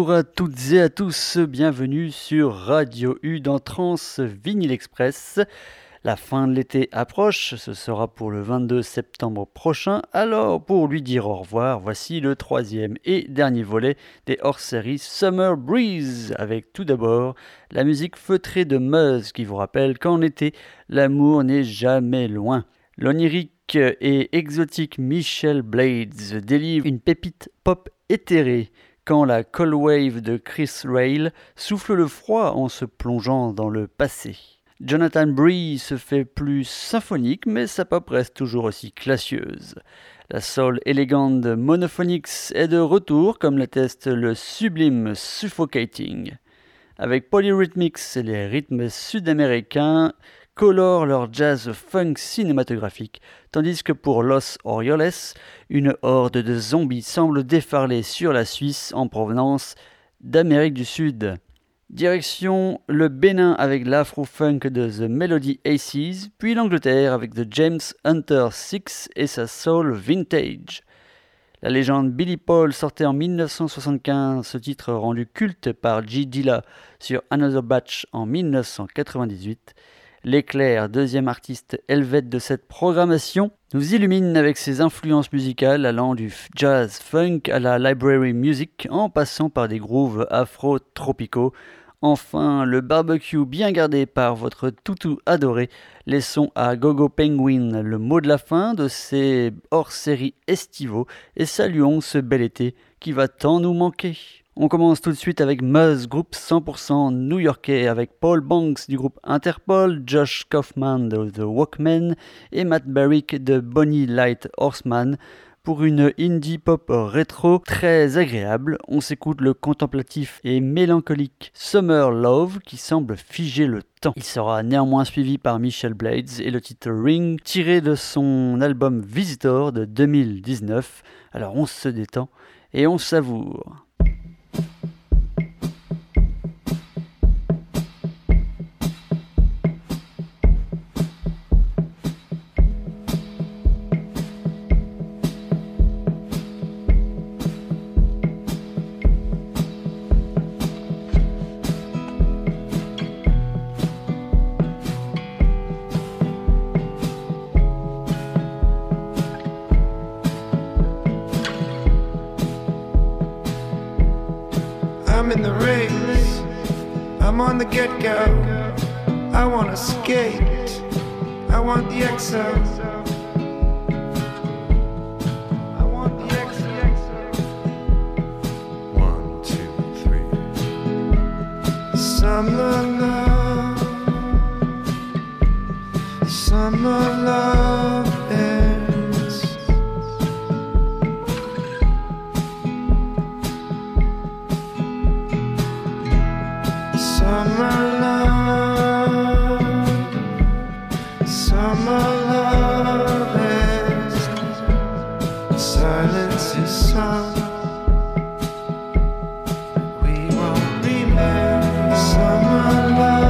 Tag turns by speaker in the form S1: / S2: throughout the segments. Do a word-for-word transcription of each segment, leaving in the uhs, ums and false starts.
S1: Bonjour à toutes et à tous, bienvenue sur Radio U dans Trans Vinyl Express. La fin de l'été approche, ce sera pour le vingt-deux septembre prochain. Alors pour lui dire au revoir, voici le troisième et dernier volet des hors-séries Summer Breeze, avec tout d'abord la musique feutrée de Muzz qui vous rappelle qu'en été, l'amour n'est jamais loin. L'onirique et exotique Michelle Blades délivre une pépite pop éthérée quand la Cold Wave de Chris Rail souffle le froid en se plongeant dans le passé. Jonathan Bree se fait plus symphonique, mais sa pop reste toujours aussi classieuse. La soul élégante de Monophonics est de retour, comme l'atteste le sublime Suffocating. Avec Polyrhythmics, les rythmes sud-américains colorent leur jazz funk cinématographique, tandis que pour Los Orioles, une horde de zombies semble déferler sur la Suisse en provenance d'Amérique du Sud. Direction le Bénin avec l'afro-funk de The Melody Aces, puis l'Angleterre avec The James Hunter Six et sa soul vintage. La légende Billy Paul sortait en dix-neuf cent soixante-quinze, ce titre rendu culte par G. Dilla sur Another Batch en dix-neuf cent quatre-vingt-dix-huit. L'éclair, deuxième artiste helvète de cette programmation, nous illumine avec ses influences musicales allant du jazz funk à la library music en passant par des grooves afro-tropicaux. Enfin, le barbecue bien gardé par votre toutou adoré. Laissons à Gogo Penguin le mot de la fin de ces hors-séries estivaux et saluons ce bel été qui va tant nous manquer. On commence tout de suite avec Muzz, groupe cent pour cent new-yorkais, avec Paul Banks du groupe Interpol, Josh Kaufman de The Walkmen et Matt Barrick de Bonnie Light Horseman. Pour une indie pop rétro très agréable, on s'écoute le contemplatif et mélancolique Summer Love qui semble figer le temps. Il sera néanmoins suivi par Michelle Blades et le titre Ring tiré de son album Visitor de deux mille dix-neuf. Alors on se détend et on savoure.
S2: I'm in the race, I'm on the get-go. I wanna skate, I want the X O. I want the X O. One, two, three. Summer love, summer love ends. Summer love, summer love ends. Silence is song. We won't remember summer love.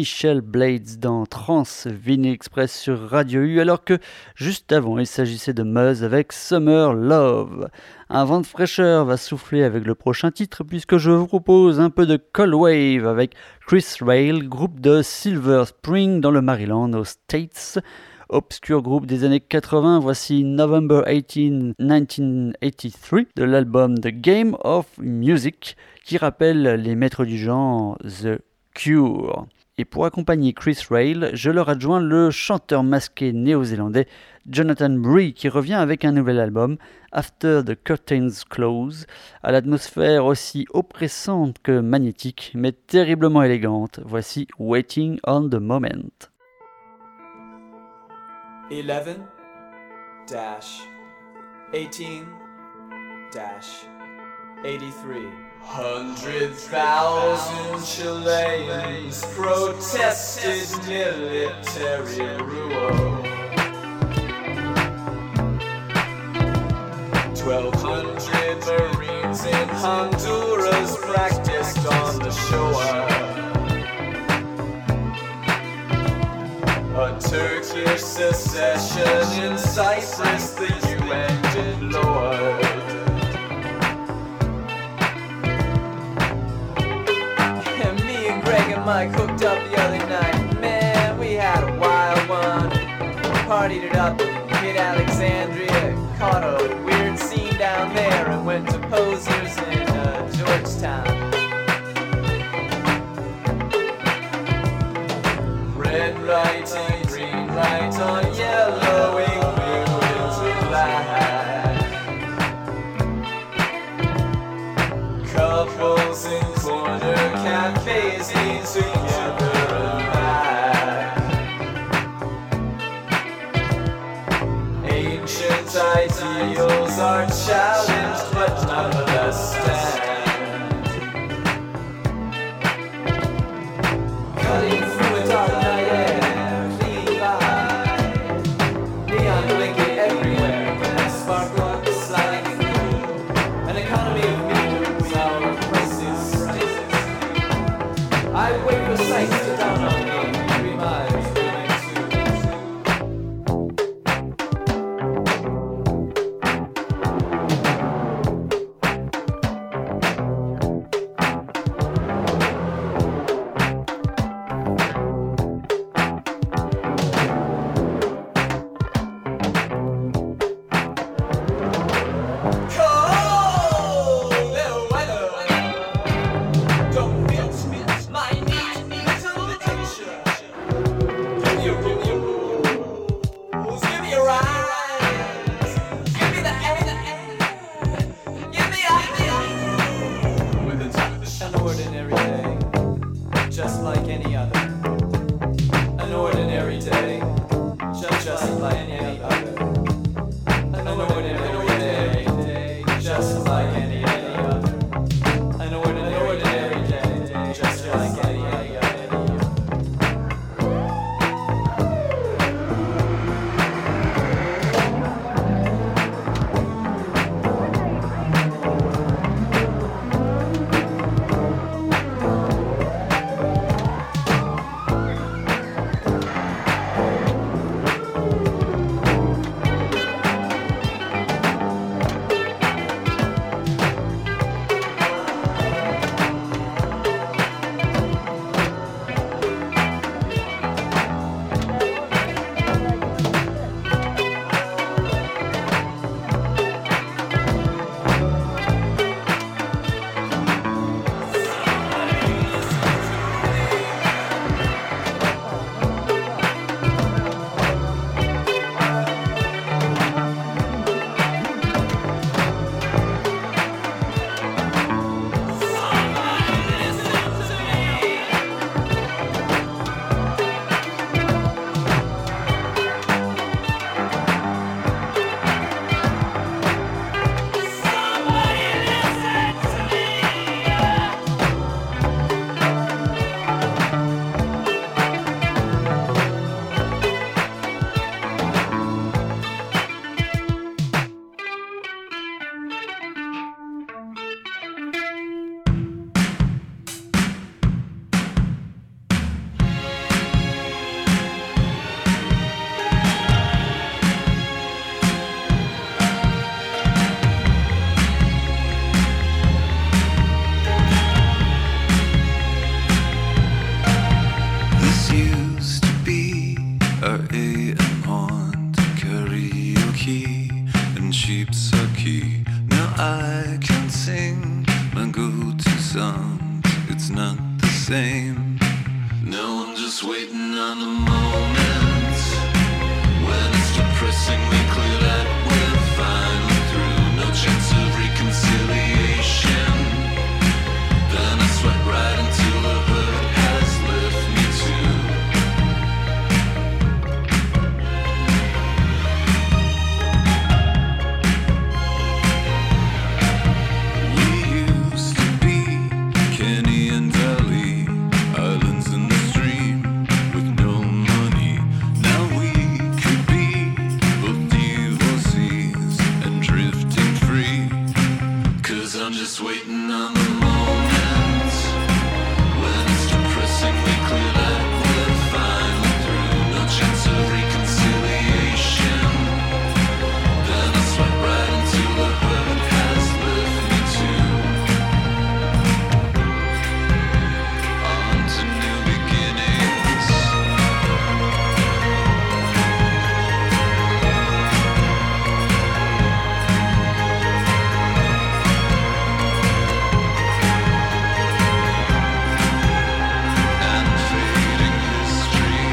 S1: Michel Blades dans Trans Vinyl Express sur Radio U, alors que juste avant il s'agissait de Muzz avec Summer Love. Un vent de fraîcheur va souffler avec le prochain titre puisque je vous propose un peu de Cold Wave avec Chris Rail, groupe de Silver Spring dans le Maryland aux States. Obscur groupe des années quatre-vingts, voici November eighteenth, nineteen eighty-three de l'album The Game of Music qui rappelle les maîtres du genre The Cure. Et pour accompagner Chris Rail, je leur adjoins le chanteur masqué néo-zélandais Jonathan Bree qui revient avec un nouvel album, After the Curtains Close, à l'atmosphère aussi oppressante que magnétique, mais terriblement élégante. Voici Waiting on the Moment.
S3: eleven dash eighteen dash eighty-three. Hundred thousand Chileans protested military rule. Twelve hundred Marines in Honduras practiced on the shore. A Turkish secession in Cyprus, the U N deplored. And me and Greg and Mike hooked up the other night. Man, we had a wild one. Partied it up, hit Alexandria, caught a weird scene down there, and went to Posers in uh, Georgetown. Red light and green light on yellowing blue into black. Couples in corner cafes lean together and back. Ancient ideals are challenged but nonetheless stand. Cutting through a dark night air, clean by neon blinking everywhere, sparkle sliding through an economy of meters, our prices rises. I wait for sights to dawn on me, three miles between
S4: horn to karaoke and cheap sake. Now I can sing my go-to songs. It's not the same. No, I'm just waiting on the moment when it's depressingly clear that we're finally through. No chance of reconciliation. Then I sweat right until the hurt has left me too. We used to be Kenny and Valley, islands in the stream with no money. Now we could be both divorcees and drifting free. Cause I'm just waiting on the moment when it's depressingly clear that we're finally through. No chance of reconciliation. Then I sweat right until the hurt has left me too. On to new beginnings. And fading history.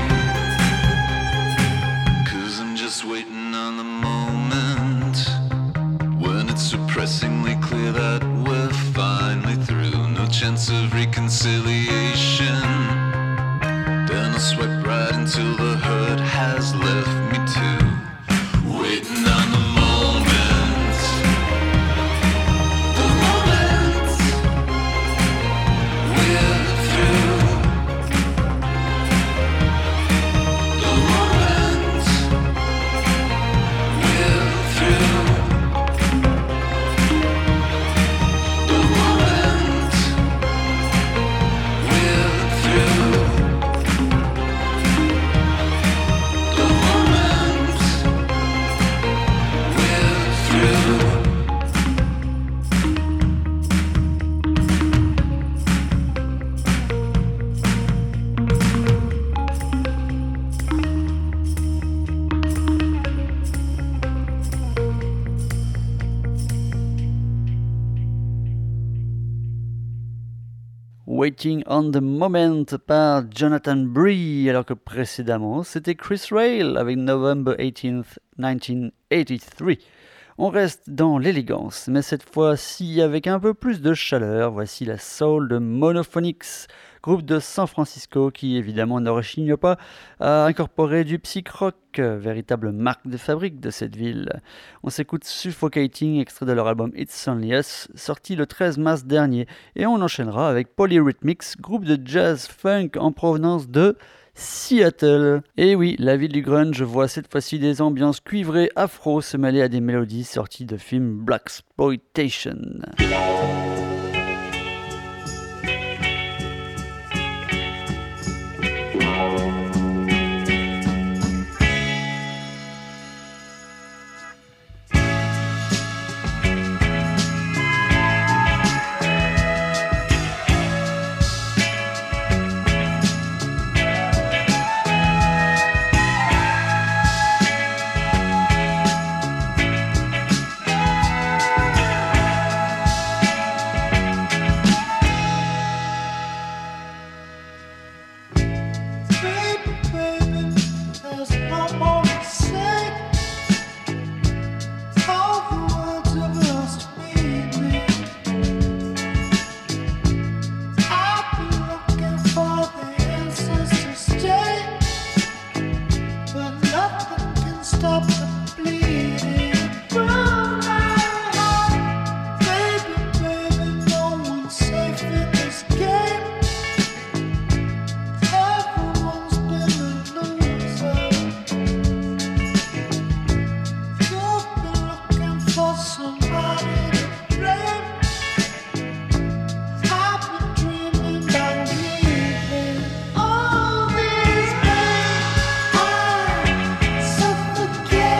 S4: Cause I'm just waiting on the moment when it's depressingly clear that we're finally through. No chance of reconciliation. Then I'll sweat right until the hurt has left me too. Waiting on the moment. The moment we're through. The moment we're through. The moment we're through. The moment we're through.
S1: Waiting on the Moment par Jonathan Bree, alors que précédemment c'était Chris Rail avec November eighteenth, nineteen eighty-three. On reste dans l'élégance, mais cette fois-ci avec un peu plus de chaleur. Voici la soul de Monophonics, groupe de San Francisco qui évidemment ne rechigne pas à incorporer du psych rock, véritable marque de fabrique de cette ville. On s'écoute Suffocating, extrait de leur album It's Only Us, sorti le treize mars dernier, et on enchaînera avec Polyrhythmics, groupe de jazz funk en provenance de Seattle. Et oui, la ville du grunge voit cette fois-ci des ambiances cuivrées afro se mêler à des mélodies sorties de films Blaxploitation.
S5: Suffocate.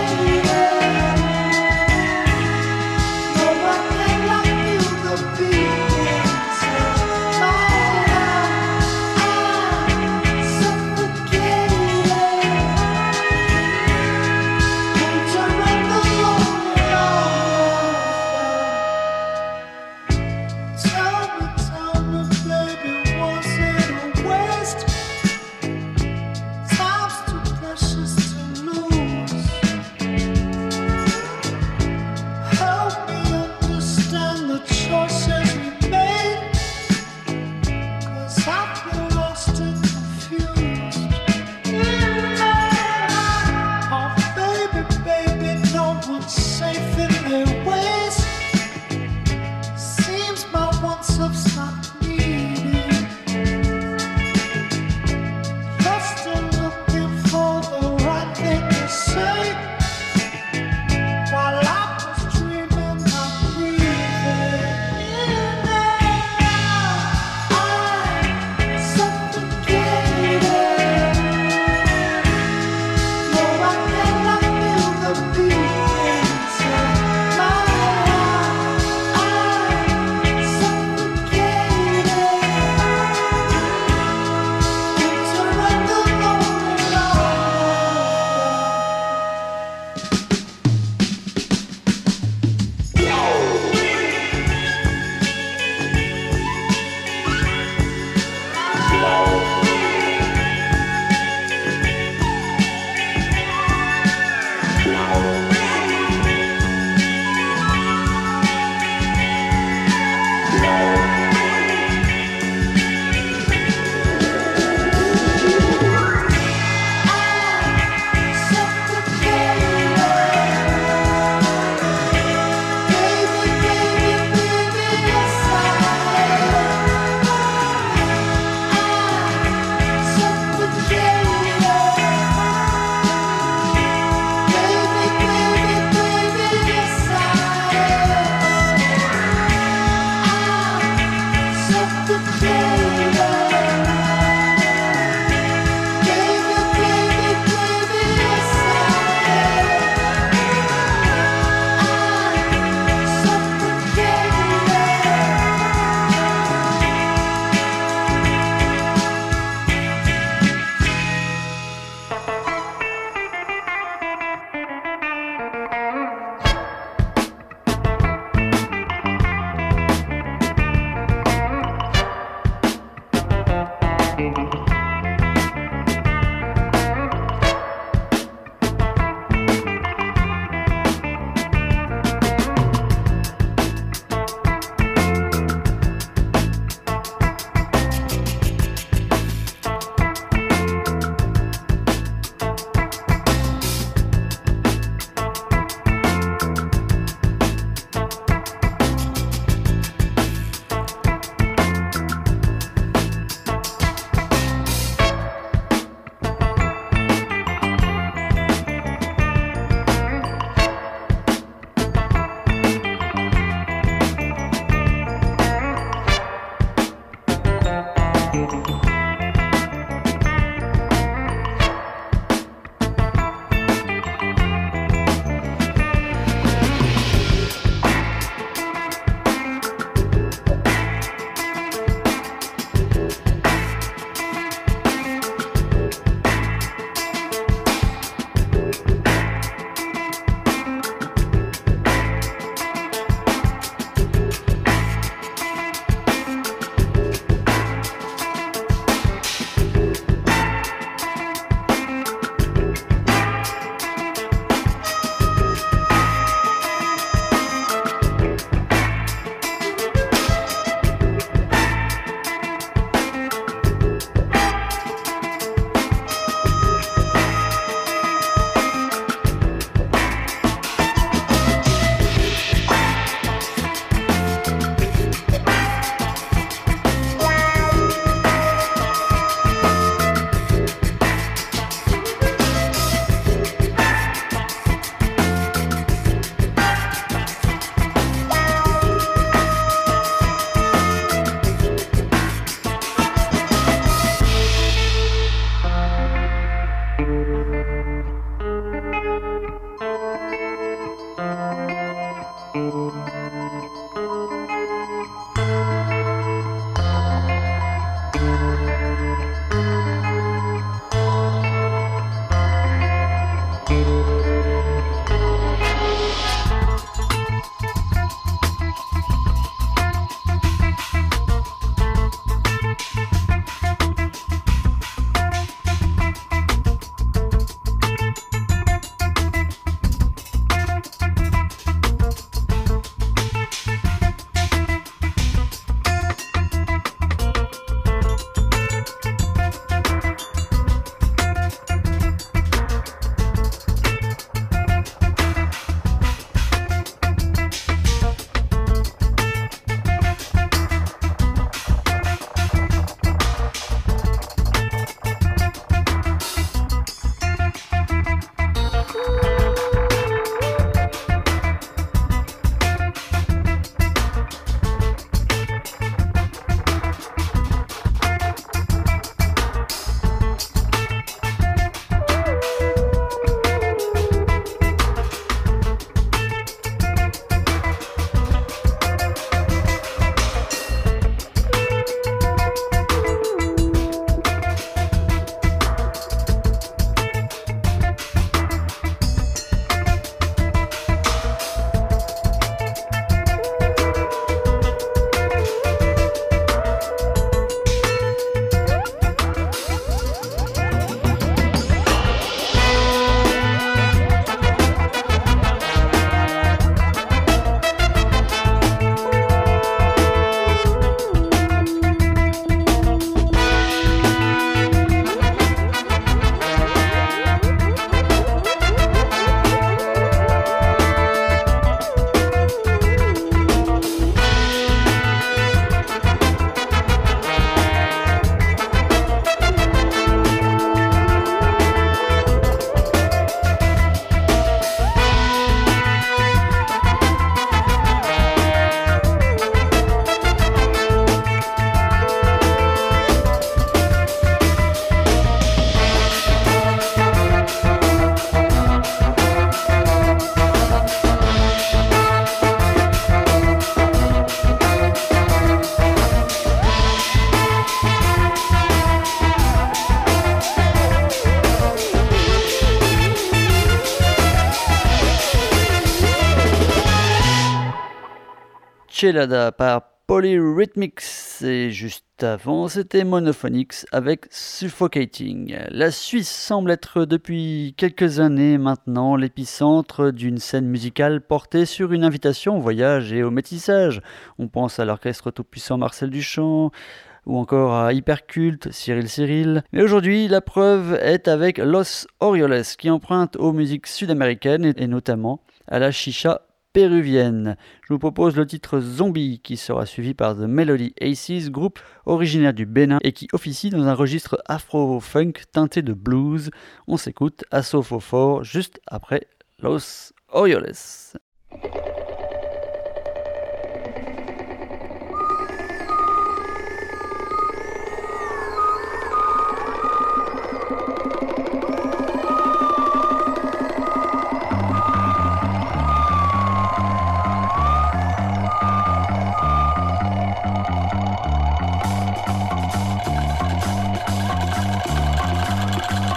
S1: Chelada par Polyrhythmics et juste avant c'était Monophonics avec Suffocating. La Suisse semble être depuis quelques années maintenant l'épicentre d'une scène musicale portée sur une invitation au voyage et au métissage. On pense à l'orchestre tout-puissant Marcel Duchamp ou encore à Hyperculte, Cyril Cyril. Mais aujourd'hui, la preuve est avec Los Orioles qui emprunte aux musiques sud-américaines et notamment à la chicha péruvienne. Je vous propose le titre Zombie qui sera suivi par The Melody Aces, groupe originaire du Bénin et qui officie dans un registre afro-funk teinté de blues. On s'écoute à Sofofort juste après Los Orioles.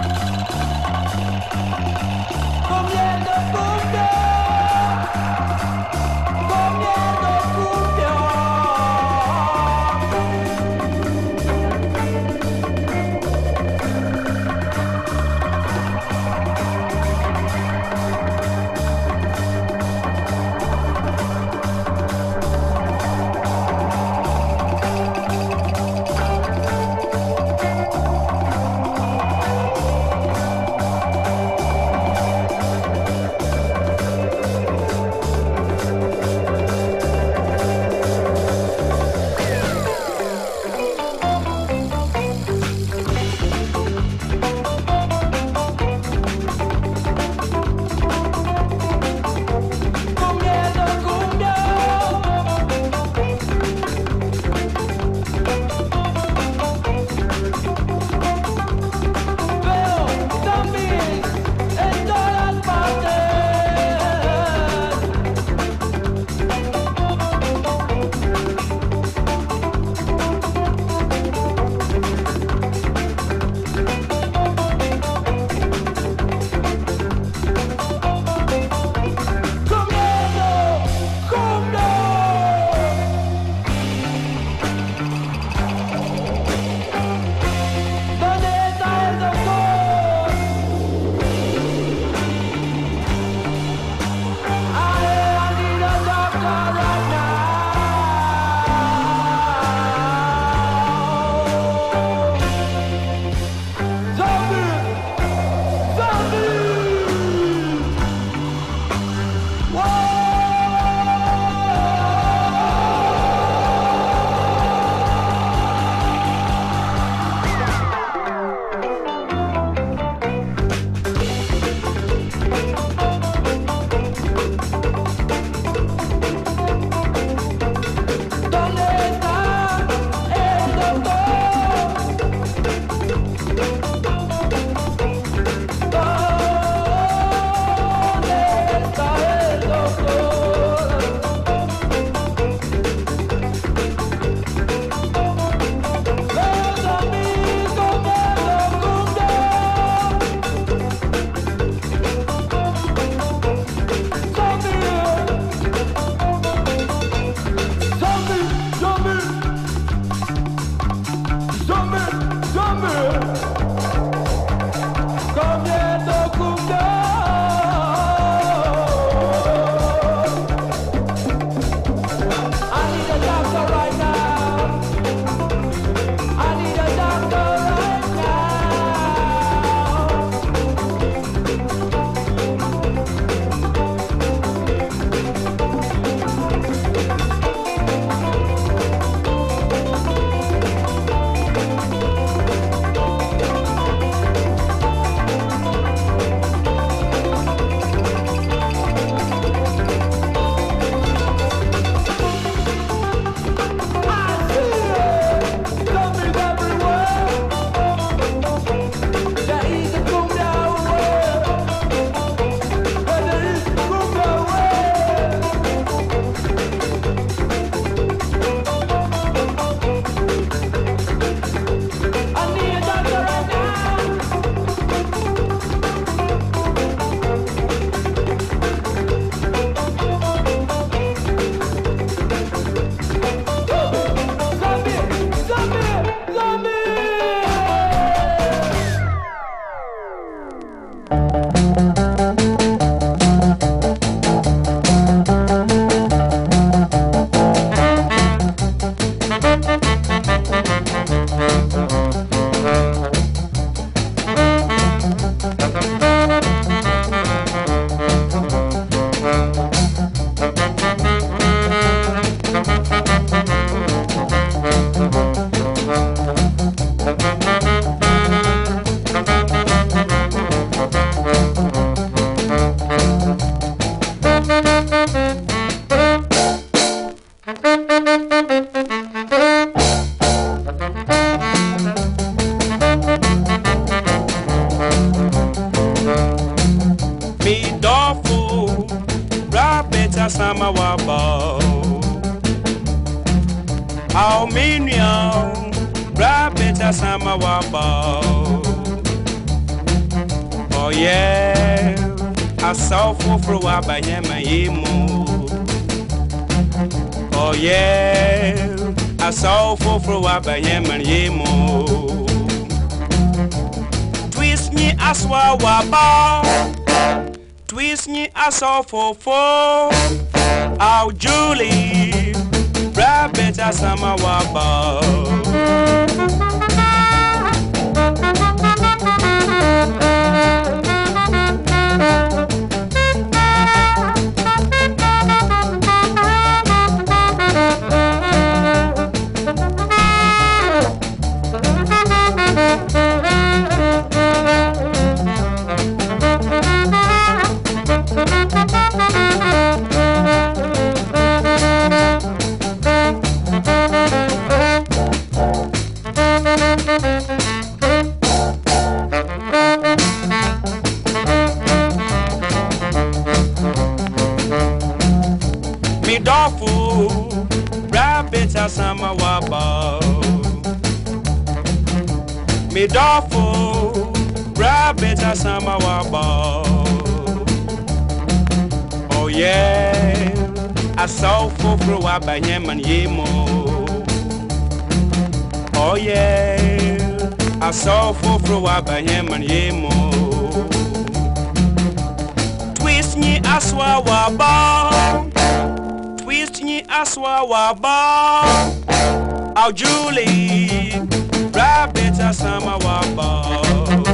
S3: Comiendo cumbia.
S5: dofu rabeta sama wabo au minyo rabeta sama wabo oh yeah I saw for for wabanyama yemu oh yeah I saw for for wabanyama yemu twist me aswa wabo twist me aso for for au Julie rabeta sama wabo me dofu rabeta sama wabo me dofu rabeta sama wabo oh yeah I saw for for wabanyama yemo oh yeah I saw for for wabanyama yemo twist me aswa wabo twist me aswa wabo au Julie rabeta sama wabo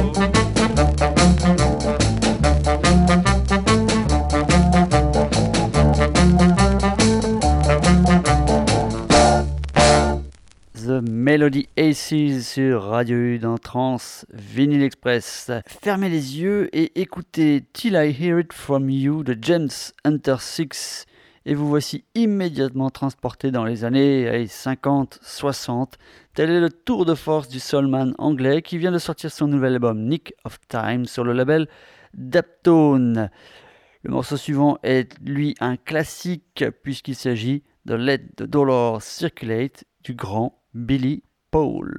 S1: The Melody Aces sur Radio U dans Trans Vinyl Express. Fermez les yeux et écoutez Till I Hear It From You de James Hunter six et vous voici immédiatement transporté dans les années cinquante soixante. Tel est le tour de force du soulman anglais qui vient de sortir son nouvel album Nick of Time sur le label Daptone. Le morceau suivant est lui un classique puisqu'il s'agit de Let the Dollar Circulate du grand Billy Paul.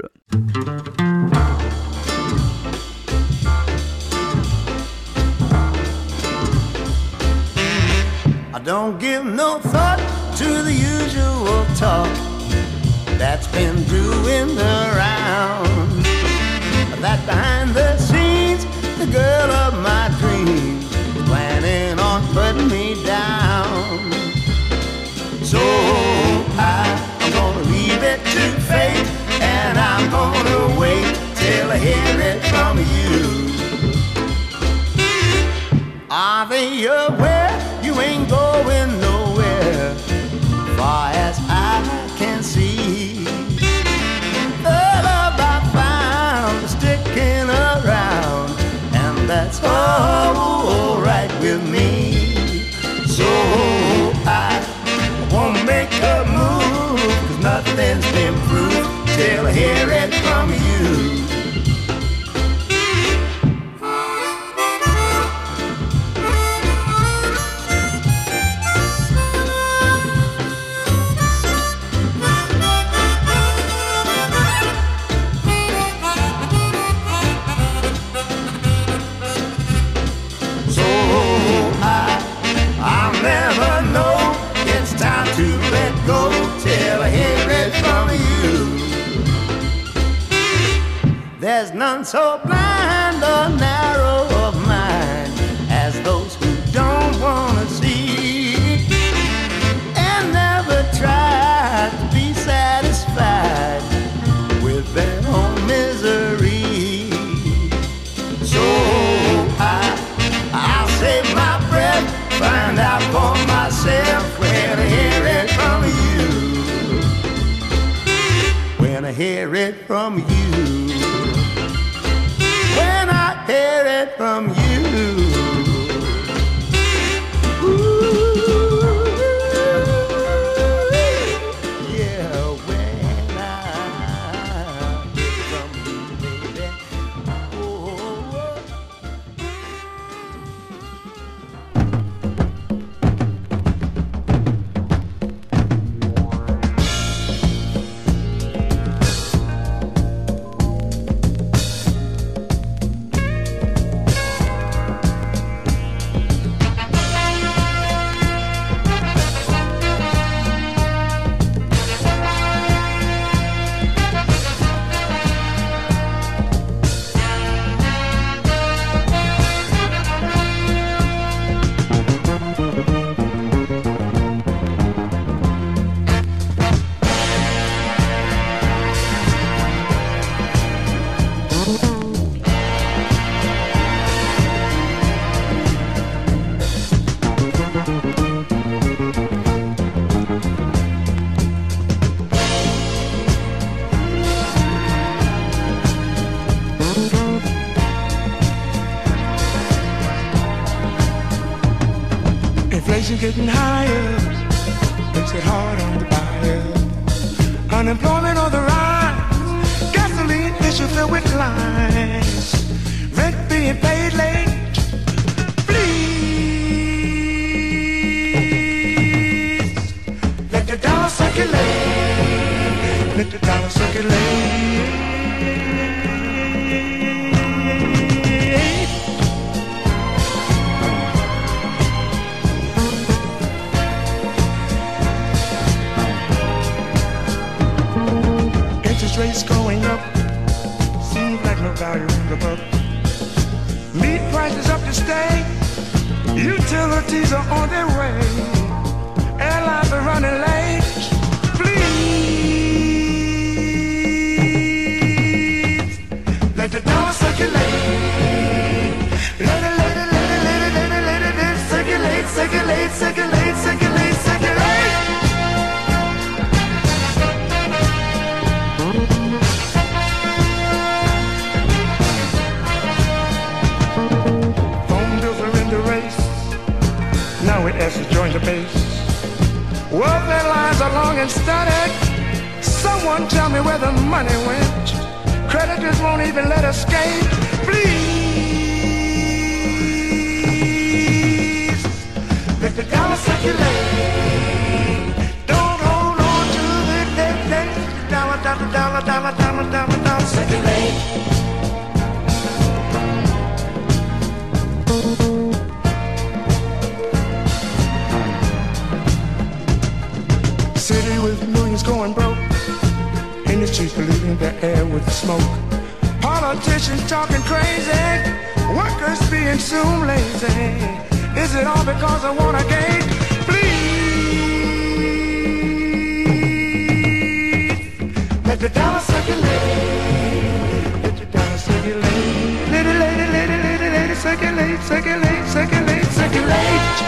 S6: I don't give no thought to the usual talk that's been doing the rounds. That behind the scenes, the girl of my dreams is planning on putting me down. So I, I'm gonna leave it to fate, and I'm gonna wait till I hear it from you. Are they aware you ain't going nowhere, far as I can see? The love I found is sticking around, and that's all right with me. So I won't make a move, 'cause nothing's been proved till I hear it from you. To let go till I hear it from you. There's none so blind or narrow of mind as those who don't wanna see and never try to be satisfied with their own misery. So I, I'll save my breath, find out for myself where to hear it from you. When I hear it from you. When I hear it from you.
S5: Inflation getting higher, makes it hard on the buyer. Unemployment on the rise, gasoline issue filled with lies. Rent being paid late. Please let the dollar circulate. Let the dollar circulate. Interest rates going up, seems like no value in the book. Meat prices up to stay, utilities are on their way. Airlines are running late. Please let the dollar circulate. Let it, let it, let it, let it, let it, let it, let it circulate, circulate, circulate, circulate, circulate. Phone bills are in the race. Now it has to join the base. Welfare lines are long and static. Someone tell me where the money went. Creditors won't even let us escape. Please let the dollar circulate. Don't hold on to the debt. Let the dollar, dollar, dollar, dollar, dollar, dollar, dollar circulate. City with millions going broke. Industries polluting the air with the smoke. Politicians talking crazy. Workers being soon lazy. Is it all because I want a gate? Please let the dollar circulate. Let the dollar circulate. Let it, let it, let it, let it, let it circulate, circulate, circulate, circulate.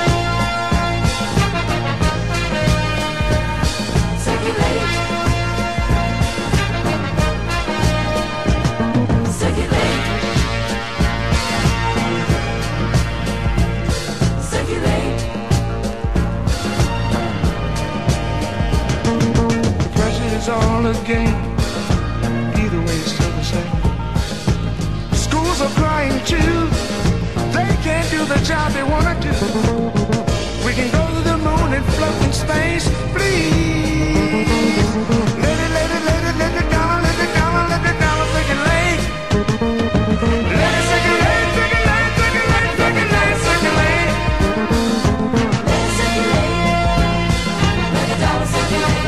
S5: It's all a game. Either way, it's still the same. Schools are crying too. They can't do the job they wanna do. We can go to the moon and float in space. Please let it, let it, let it, let the dollar, let the dollar, let the dollar circulate. Let it circulate, circulate, circulate, circulate, circulate. Let it circulate. Let the dollar circulate.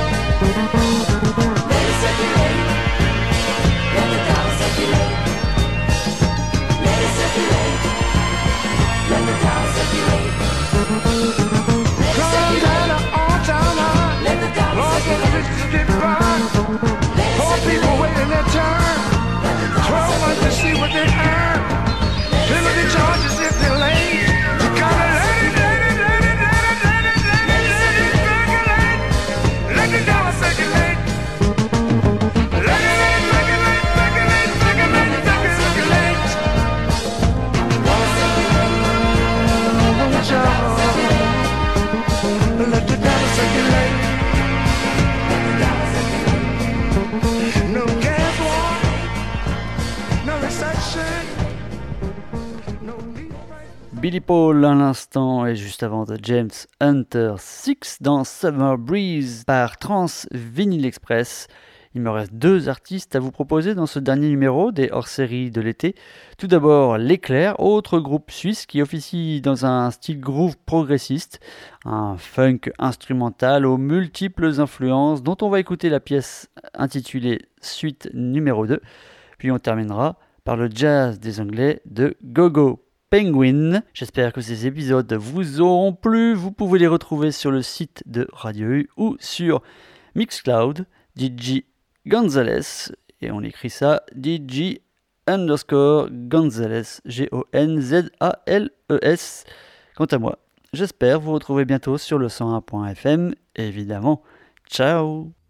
S1: Billy Paul à l'instant et juste avant de James Hunter six dans Summer Breeze par Trans Vinyl Express. Il me reste deux artistes à vous proposer dans ce dernier numéro des hors-séries de l'été. Tout d'abord L'Éclair, autre groupe suisse qui officie dans un style groove progressiste, un funk instrumental aux multiples influences dont on va écouter la pièce intitulée Suite numéro deux. Puis on terminera par le jazz des Anglais de Gogo Penguin. J'espère que ces épisodes vous auront plu. Vous pouvez les retrouver sur le site de Radio U ou sur Mixcloud, D J Gonzalez, et on écrit ça D J underscore Gonzalez, G O N Z A L E S. Quant à moi, j'espère vous retrouver bientôt sur le cent un point F M. Et évidemment, ciao!